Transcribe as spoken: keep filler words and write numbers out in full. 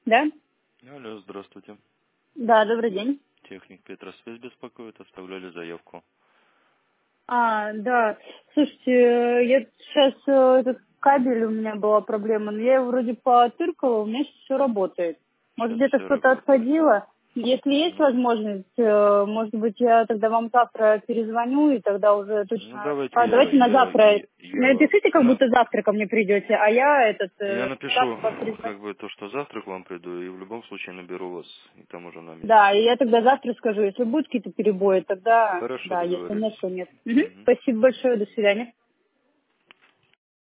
Да? Алло, здравствуйте. Да, добрый день. Техник Петросвязь беспокоит, оставляли заявку. А, да. Слушайте, э, я сейчас э, этот кабель, у меня была проблема, но я его вроде потыркала, у меня сейчас все работает. Может, Сейчас где-то все что-то работает. отходило? Если есть Ну, возможность, э, может быть, я тогда вам завтра перезвоню, и тогда уже ну точно... давайте А, я, давайте на я, завтра. я, я, Напишите, как на- будто завтра ко мне придете, а я этот... я э, напишу, завтра вам перезвоню. как бы, то, что завтра к вам приду, и в любом случае наберу вас, и там уже на Да, и месте. я тогда завтра скажу, если будут какие-то перебои, тогда Хорошо, да, если нет, договорились. то нет. Мгм. Мгм. Спасибо большое, до свидания.